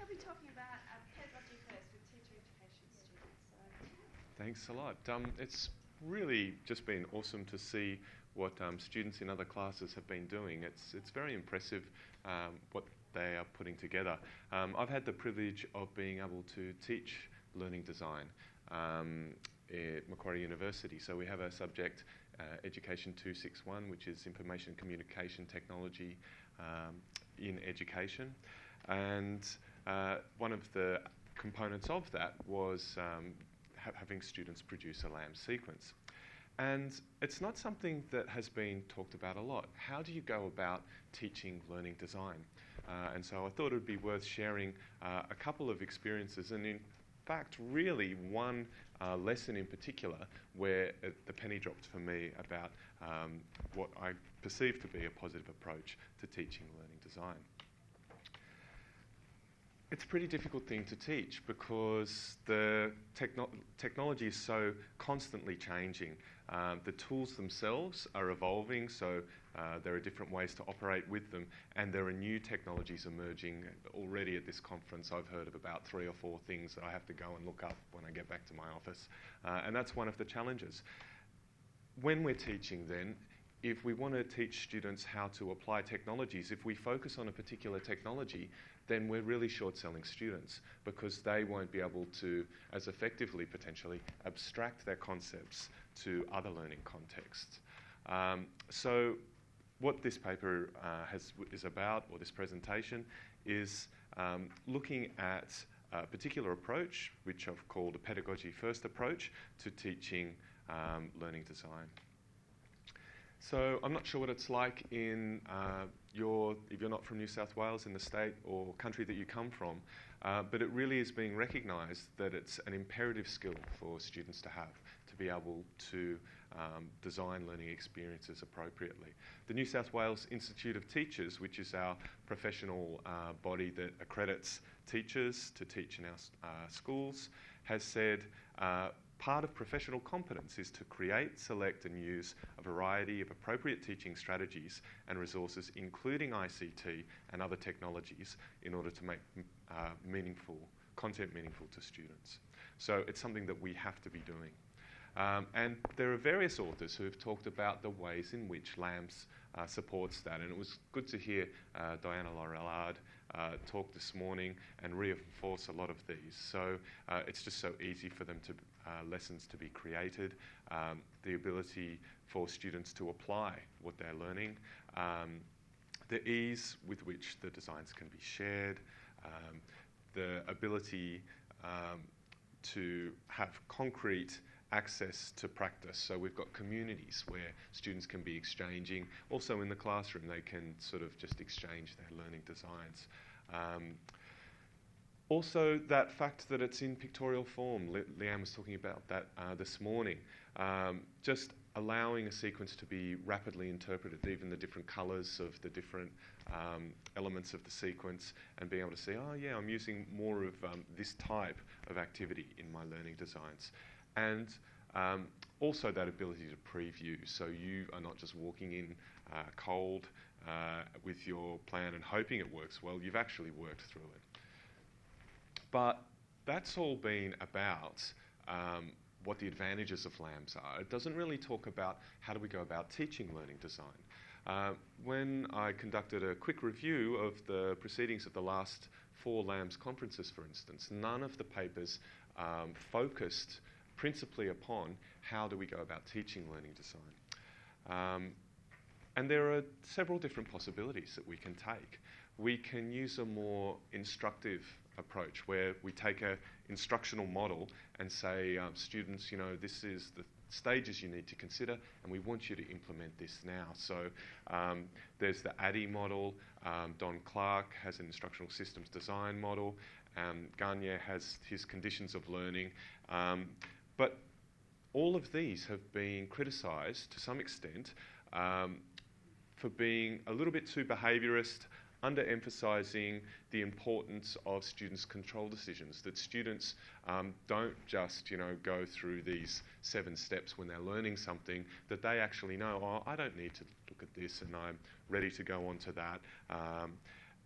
he'll be talking about pedagogy first with teacher education students. So. Thanks a lot. It's really just been awesome to see what students in other classes have been doing. It's very impressive what they are putting together. I've had the privilege of being able to teach learning design at Macquarie University. So we have a subject, Education 261, which is Information Communication Technology in Education. And one of the components of that was having students produce a LAMS sequence. And it's not something that has been talked about a lot. How do you go about teaching learning design? And so I thought it would be worth sharing a couple of experiences, and in fact, really one lesson in particular where the penny dropped for me about what I perceive to be a positive approach to teaching learning design. It's a pretty difficult thing to teach because the technology is so constantly changing. The tools themselves are evolving, so there are different ways to operate with them, and there are new technologies emerging. Already at this conference I've heard of about 3 or 4 things that I have to go and look up when I get back to my office, and that's one of the challenges. When we're teaching then, if we want to teach students how to apply technologies, if we focus on a particular technology, then we're really short-selling students because they won't be able to, as effectively potentially, abstract their concepts to other learning contexts. So what this paper is about, or this presentation, is looking at a particular approach, which I've called a pedagogy-first approach to teaching learning design. So I'm not sure what it's like in if you're not from New South Wales, in the state or country that you come from, but it really is being recognised that it's an imperative skill for students to have, to be able to design learning experiences appropriately. The New South Wales Institute of Teachers, which is our professional body that accredits teachers to teach in our schools, has said part of professional competence is to create, select and use a variety of appropriate teaching strategies and resources, including ICT and other technologies, in order to make content meaningful to students. So it's something that we have to be doing. And there are various authors who have talked about the ways in which LAMS supports that, and it was good to hear Diana Laurillard talk this morning and reinforce a lot of these. So it's just so easy for them to lessons to be created, the ability for students to apply what they're learning, the ease with which the designs can be shared, the ability to have concrete access to practice. So we've got communities where students can be exchanging. Also in the classroom, they can sort of just exchange their learning designs. Also, that fact that it's in pictorial form. Leanne was talking about that this morning. Just allowing a sequence to be rapidly interpreted, even the different colours of the different elements of the sequence, and being able to see, oh yeah, I'm using more of this type of activity in my learning designs. And also that ability to preview, so you are not just walking in cold with your plan and hoping it works well, you've actually worked through it. But that's all been about what the advantages of LAMS are. It doesn't really talk about how do we go about teaching learning design. When I conducted a quick review of the proceedings of the last 4 LAMS conferences, for instance, none of the papers focused principally upon how do we go about teaching learning design. And there are several different possibilities that we can take. We can use a more instructive approach where we take an instructional model and say, students, you know, this is the stages you need to consider and we want you to implement this now. So there's the ADDIE model, Don Clark has an instructional systems design model, Gagne has his conditions of learning, but all of these have been criticised to some extent for being a little bit too behaviourist, under-emphasising the importance of students' control decisions, that students don't just, you know, go through these 7 steps when they're learning something, that they actually know, oh, I don't need to look at this and I'm ready to go on to that.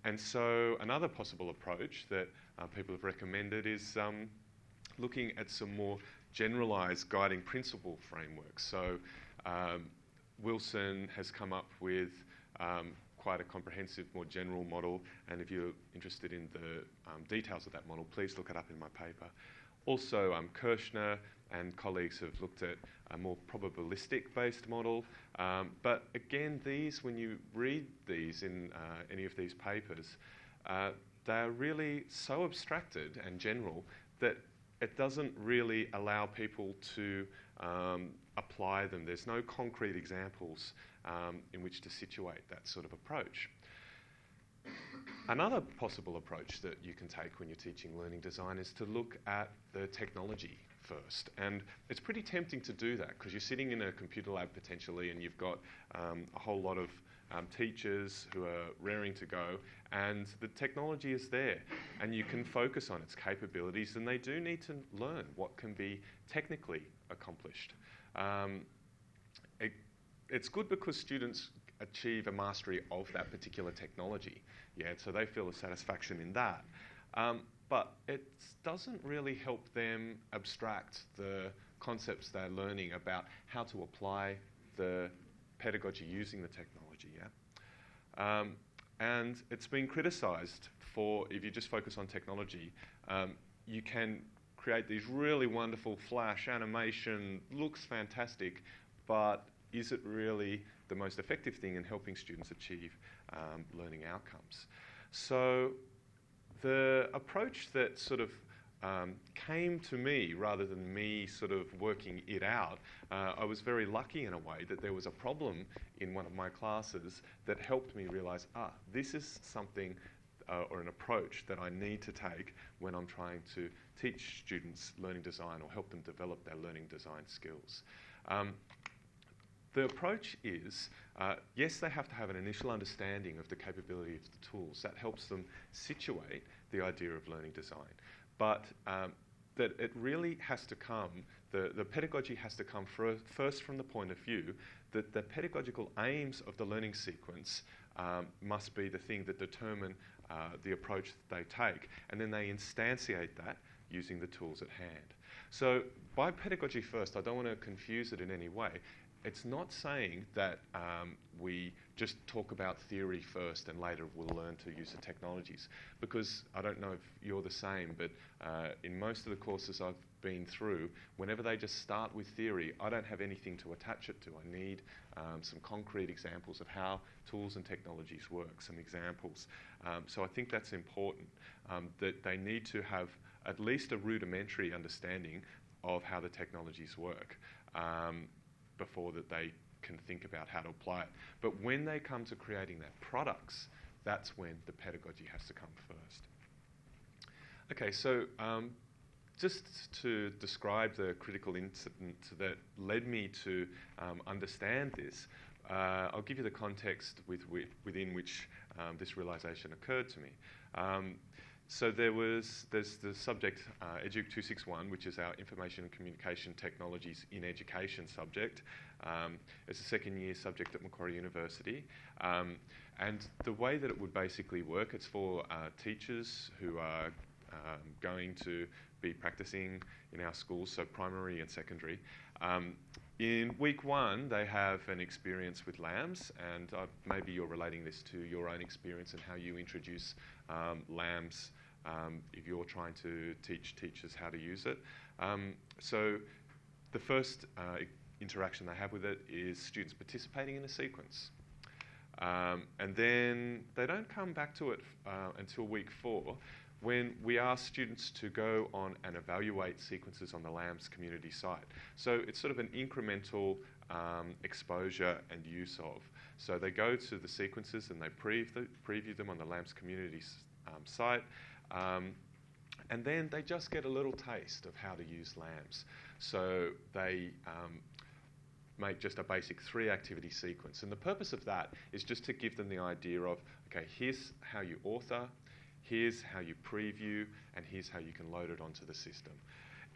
And so another possible approach that people have recommended is looking at some more generalised guiding principle frameworks. So Wilson has come up with quite a comprehensive, more general model, and if you're interested in the details of that model, please look it up in my paper. Also, Kirshner and colleagues have looked at a more probabilistic-based model, but again, these, when you read these in any of these papers, they are really so abstracted and general that it doesn't really allow people to apply them. There's no concrete examples in which to situate that sort of approach. Another possible approach that you can take when you're teaching learning design is to look at the technology first. And it's pretty tempting to do that because you're sitting in a computer lab potentially and you've got a whole lot of teachers who are raring to go, and the technology is there and you can focus on its capabilities, and they do need to learn what can be technically accomplished. It's good because students achieve a mastery of that particular technology, so they feel a satisfaction in that. But it doesn't really help them abstract the concepts they're learning about how to apply the pedagogy using the technology, and it's been criticised for, if you just focus on technology, you can create these really wonderful flash animation, looks fantastic, but is it really the most effective thing in helping students achieve learning outcomes? So the approach that sort of came to me rather than me sort of working it out, I was very lucky in a way that there was a problem in one of my classes that helped me realise, this is something or an approach that I need to take when I'm trying to teach students learning design or help them develop their learning design skills. The approach is, yes, they have to have an initial understanding of the capability of the tools. That helps them situate the idea of learning design. But that it really has to come, the pedagogy has to come first from the point of view that the pedagogical aims of the learning sequence must be the thing that determine the approach that they take, and then they instantiate that using the tools at hand. So by pedagogy first, I don't want to confuse it in any way. It's not saying that we just talk about theory first and later we'll learn to use the technologies, because I don't know if you're the same, but in most of the courses I've been through, whenever they just start with theory, I don't have anything to attach it to. I need some concrete examples of how tools and technologies work, some examples. So I think that's important, that they need to have at least a rudimentary understanding of how the technologies work before that they can think about how to apply it. But when they come to creating their products, that's when the pedagogy has to come first. Okay, so just to describe the critical incident that led me to understand this, I'll give you the context within which this realisation occurred to me. So there's the subject, EDUC 261, which is our Information and Communication Technologies in Education subject. It's a second year subject at Macquarie University. And the way that it would basically work, it's for teachers who are going to be practicing in our schools, so primary and secondary. In week one, they have an experience with LAMS, and maybe you're relating this to your own experience and how you introduce LAMS if you're trying to teach teachers how to use it. So the first interaction they have with it is students participating in a sequence. And then they don't come back to it until week 4, when we ask students to go on and evaluate sequences on the LAMS community site. So it's sort of an incremental exposure and use of. So they go to the sequences and they preview them on the LAMS community site, and then they just get a little taste of how to use LAMS. So they make just a basic 3-activity sequence. And the purpose of that is just to give them the idea of, okay, here's how you author, here's how you preview, and here's how you can load it onto the system.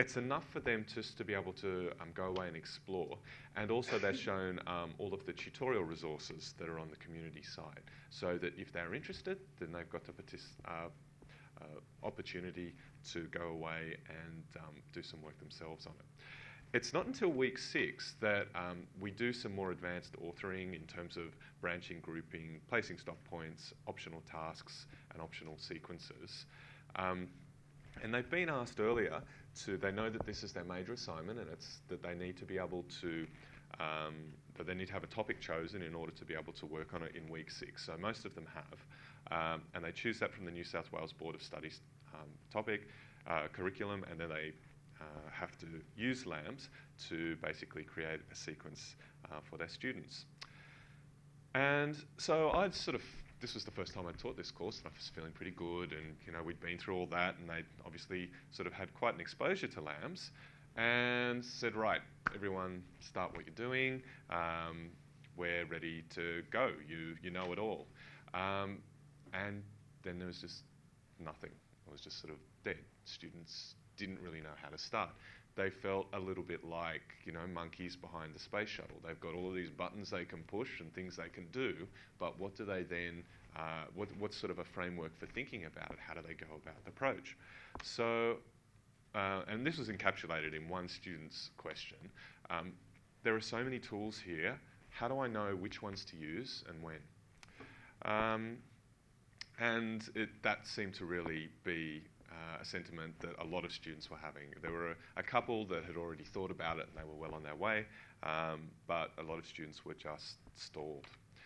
it's enough for them just to be able to go away and explore. And also they've shown all of the tutorial resources that are on the community side, so that if they're interested, then they've got the opportunity to go away and do some work themselves on it. It's not until week 6 that we do some more advanced authoring in terms of branching, grouping, placing stop points, optional tasks, and optional sequences. And they've been asked earlier they know that this is their major assignment, and it's that they need to be able to, that they need to have a topic chosen in order to be able to work on it in week 6. So most of them have, and they choose that from the New South Wales Board of Studies topic, curriculum, and then they have to use LAMS to basically create a sequence for their students. And so this was the first time I taught this course, and I was feeling pretty good, and we'd been through all that, and they'd obviously sort of had quite an exposure to LAMS, and said, right, everyone start what you're doing, we're ready to go, you know it all. And then there was just nothing. It was just sort of dead. Students didn't really know how to start. They felt a little bit like, monkeys behind the space shuttle. They've got all of these buttons they can push and things they can do, but what do they then, what's sort of a framework for thinking about it? How do they go about the approach? So, and this was encapsulated in one student's question. There are so many tools here. How do I know which ones to use and when? And that seemed to really be a sentiment that a lot of students were having. There were a couple that had already thought about it and they were well on their way, but a lot of students were just stalled.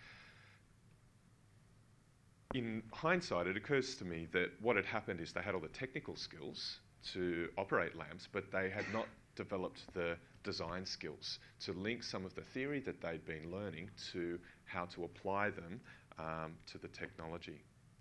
In hindsight, it occurs to me that what had happened is they had all the technical skills to operate LAMS, but they had not developed the design skills to link some of the theory that they'd been learning to how to apply them to the technology.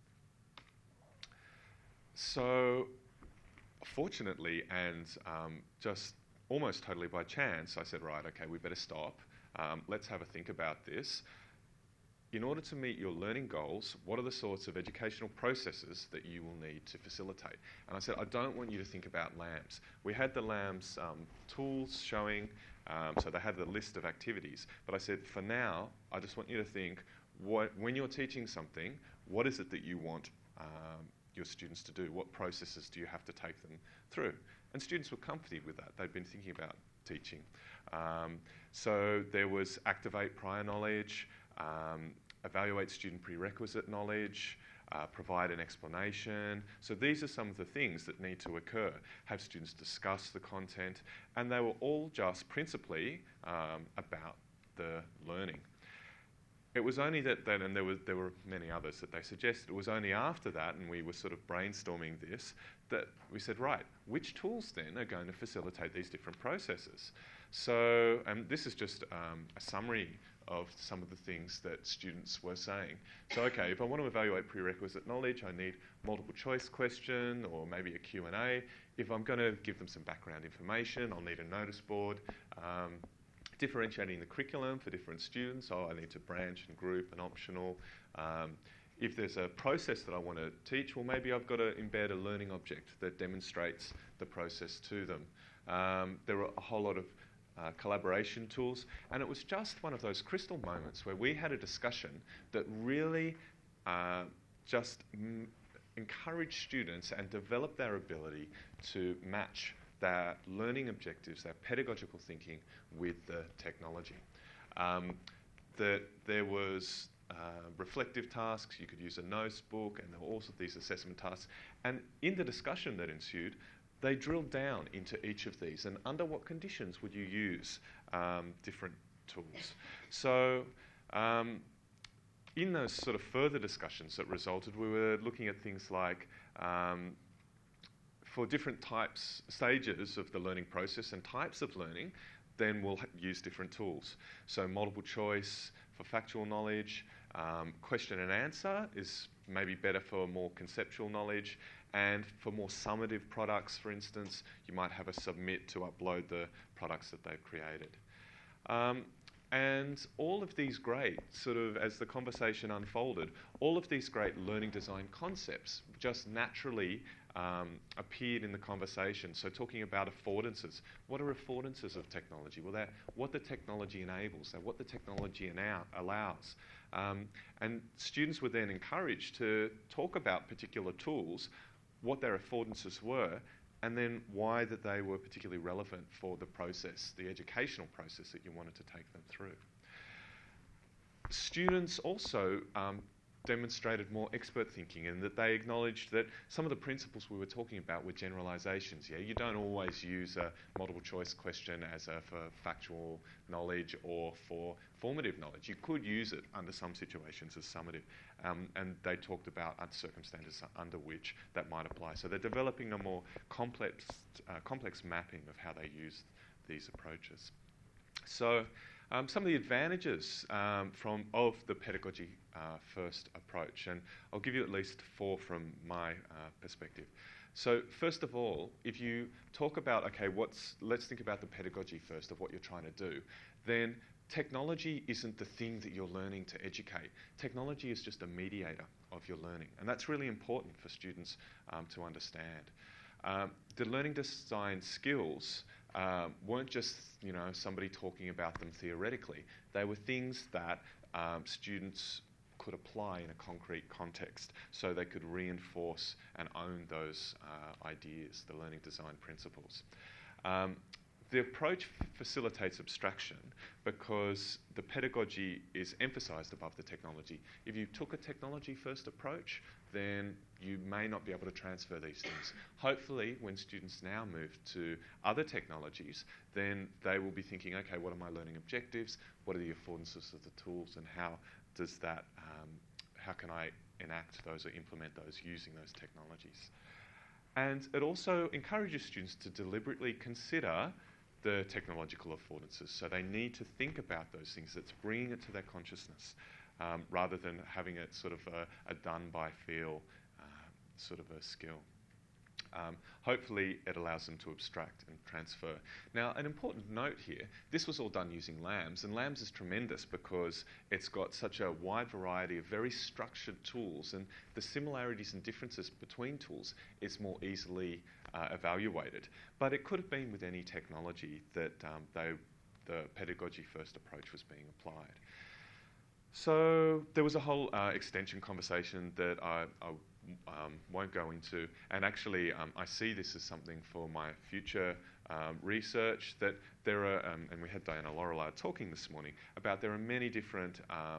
So, fortunately, and just almost totally by chance, I said, right, okay, we better stop. Let's have a think about this. In order to meet your learning goals, what are the sorts of educational processes that you will need to facilitate? And I said, I don't want you to think about LAMS. We had the LAMS tools showing, so they had the list of activities. But I said, for now, I just want you to think, when you're teaching something, what is it that you want your students to do? What processes do you have to take them through? And students were comforted with that. They'd been thinking about teaching. So there was activate prior knowledge, evaluate student prerequisite knowledge, provide an explanation. So these are some of the things that need to occur. Have students discuss the content, and they were all just principally about the learning. It was only that then, and there were many others that they suggested, it was only after that, and we were sort of brainstorming this, that we said, right, which tools then are going to facilitate these different processes? So, and this is just a summary of some of the things that students were saying. So, okay, if I want to evaluate prerequisite knowledge, I need multiple choice question or maybe a Q&A. If I'm going to give them some background information, I'll need a notice board. Differentiating the curriculum for different students, so I need to branch and group and optional. If there's a process that I want to teach, well, maybe I've got to embed a learning object that demonstrates the process to them. There were a whole lot of collaboration tools, and it was just one of those crystal moments where we had a discussion that really just encouraged students and developed their ability to match their learning objectives, their pedagogical thinking with the technology. That there was reflective tasks, you could use a notes book, and there were also these assessment tasks. And in the discussion that ensued, they drilled down into each of these and under what conditions would you use different tools. So in those sort of further discussions that resulted, we were looking at things like for different stages of the learning process and types of learning, then we'll use different tools. So multiple choice for factual knowledge, question and answer is maybe better for more conceptual knowledge, and for more summative products, for instance, you might have a submit to upload the products that they've created. And all of these great, sort of as the conversation unfolded, all of these great learning design concepts just naturally appeared in the conversation. So talking about affordances. What are affordances of technology? Well, they're what the technology enables, they're what the technology allows. And students were then encouraged to talk about particular tools, what their affordances were, and then why that they were particularly relevant for the process, the educational process that you wanted to take them through. Students also demonstrated more expert thinking, and that they acknowledged that some of the principles we were talking about were generalizations. Yeah, you don't always use a multiple choice question as for factual knowledge or for formative knowledge. You could use it under some situations as summative, and they talked about circumstances under which that might apply. So they're developing a more complex mapping of how they use these approaches. So some of the advantages of the pedagogy first approach, and I'll give you at least 4 from my perspective. So first of all, if you talk about, okay, let's think about the pedagogy first of what you're trying to do, then technology isn't the thing that you're learning to educate. Technology is just a mediator of your learning, and that's really important for students to understand. The learning design skills weren't just somebody talking about them theoretically. They were things that students could apply in a concrete context, so they could reinforce and own those ideas, the learning design principles. The approach facilitates abstraction because the pedagogy is emphasised above the technology. If you took a technology-first approach, then you may not be able to transfer these things. Hopefully, when students now move to other technologies, then they will be thinking, okay, what are my learning objectives? What are the affordances of the tools, and how does that, how can I enact those or implement those using those technologies? And it also encourages students to deliberately consider the technological affordances. So they need to think about those things. It's bringing it to their consciousness rather than having it sort of a done-by-feel sort of a skill. Hopefully it allows them to abstract and transfer. Now, an important note here, this was all done using LAMS, and LAMS is tremendous because it's got such a wide variety of very structured tools, and the similarities and differences between tools is more easily evaluated. But it could have been with any technology that the pedagogy-first approach was being applied. So there was a whole extension conversation that I won't go into, and actually I see this as something for my future research, that there are, and we had Diana Lorillard talking this morning about there are many different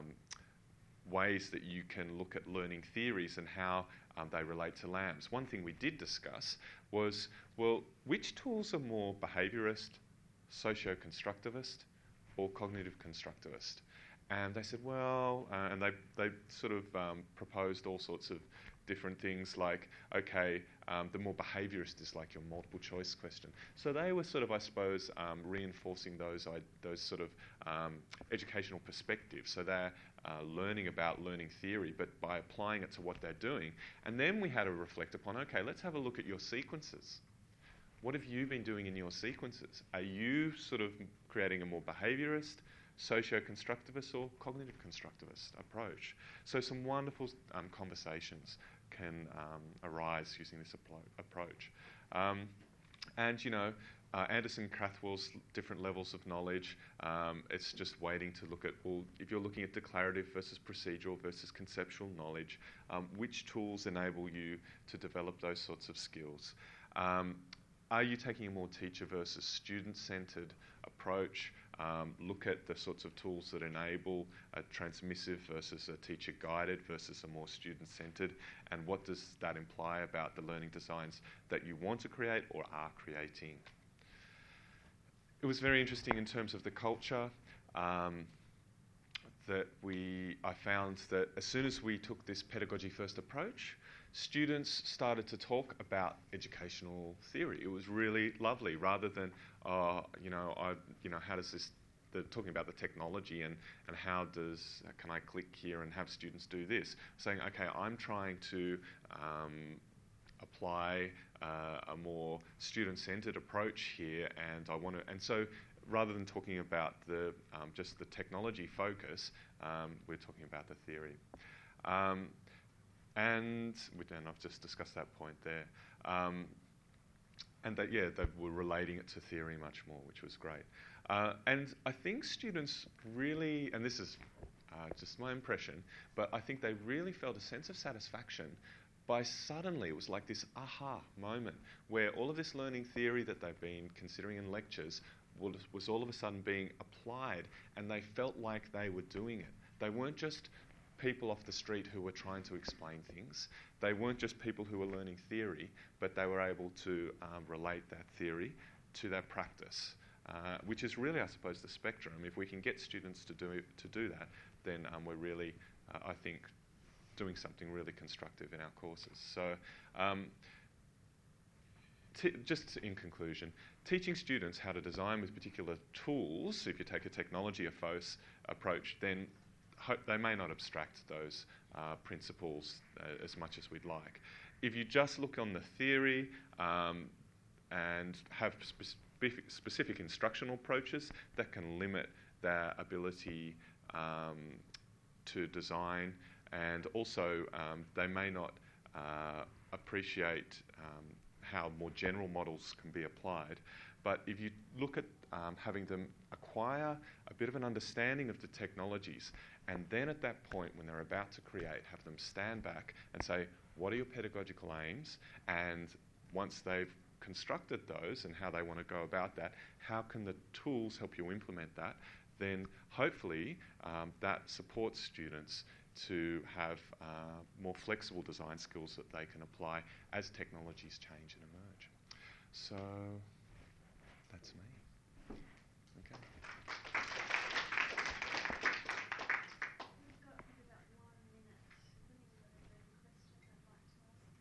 ways that you can look at learning theories and how they relate to LAMS. One thing we did discuss was, well, which tools are more behaviourist, socio-constructivist, or cognitive constructivist? And they said, well, and they sort of proposed all sorts of different things like, okay, the more behaviourist is like your multiple choice question. So they were sort of, I suppose, reinforcing those sort of educational perspectives. So they're learning about learning theory, but by applying it to what they're doing. And then we had to reflect upon, okay, let's have a look at your sequences. What have you been doing in your sequences? Are you sort of creating a more behaviourist, socio-constructivist, or cognitive constructivist approach? So some wonderful conversations can arise using this approach. And Anderson Krathwohl's different levels of knowledge, it's just waiting to look at, well, if you're looking at declarative versus procedural versus conceptual knowledge, which tools enable you to develop those sorts of skills? Are you taking a more teacher versus student-centred approach? Look at the sorts of tools that enable a transmissive versus a teacher-guided versus a more student-centred, and what does that imply about the learning designs that you want to create or are creating? It was very interesting in terms of the culture that I found that as soon as we took this pedagogy-first approach, students started to talk about educational theory. It was really lovely, rather than, how does this, talking about the technology and how can I click here and have students do this? Saying, okay, I'm trying to apply a more student-centered approach here, and I want to, and so rather than talking about just the technology focus, we're talking about the theory. and I've just discussed that point there. And that, they were relating it to theory much more, which was great. And I think students really, and this is just my impression, but I think they really felt a sense of satisfaction by suddenly, it was like this aha moment where all of this learning theory that they've been considering in lectures was all of a sudden being applied, and they felt like they were doing it. They weren't just people off the street who were trying to explain things. They weren't just people who were learning theory, but they were able to relate that theory to their practice, which is really, I suppose, the spectrum. If we can get students to do that, then we're really, I think, doing something really constructive in our courses. So, just in conclusion, teaching students how to design with particular tools, if you take a technology approach, then they may not abstract those principles as much as we'd like. If you just look on the theory and have specific instructional approaches, that can limit their ability to design, and also they may not appreciate how more general models can be applied. But if you look at having them acquire a bit of an understanding of the technologies, and then at that point when they're about to create, have them stand back and say, what are your pedagogical aims? And once they've constructed those and how they want to go about that, how can the tools help you implement that? Then hopefully that supports students to have more flexible design skills that they can apply as technologies change and emerge. So that's me. Okay. We've got about 1 minute. Has anyone got a question they'd like to ask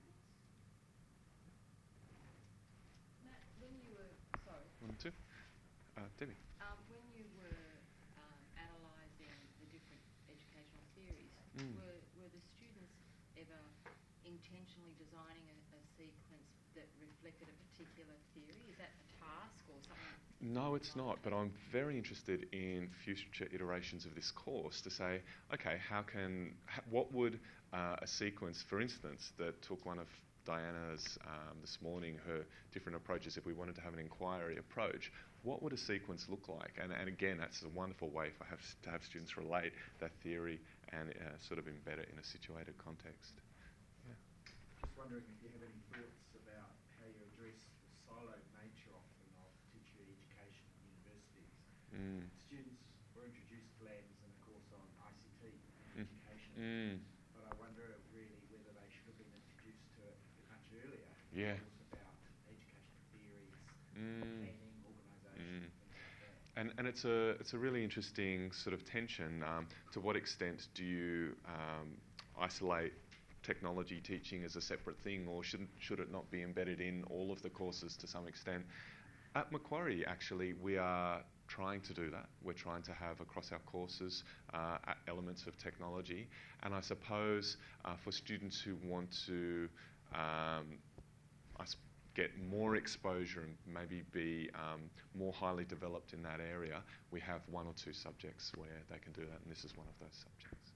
Matt? Matt, when you were, sorry. 1, 2. Debbie. When you were analysing the different educational theories, were the students ever intentionally designing a sequence that reflected a particular theory? Is that a task or something? No, it's not, but I'm very interested in future iterations of this course to say, okay, what would a sequence, for instance, that took one of Diana's this morning, her different approaches, if we wanted to have an inquiry approach, what would a sequence look like? And again, that's a wonderful way to have students relate that theory and sort of embed it in a situated context. Yeah. Just wondering if you have any thoughts about how you address the siloed nature often of teacher education at universities. Students were introduced to labs in a course on ICT and education, but I wonder really whether they should have been introduced to it much earlier. Yeah. About education theories, planning, organisation, things like that. And it's a really interesting sort of tension. To what extent do you isolate technology teaching as a separate thing, or should it not be embedded in all of the courses to some extent? At Macquarie, actually, we are trying to do that. We're trying to have across our courses elements of technology, and I suppose for students who want to get more exposure and maybe be more highly developed in that area, we have 1 or 2 subjects where they can do that, and this is one of those subjects.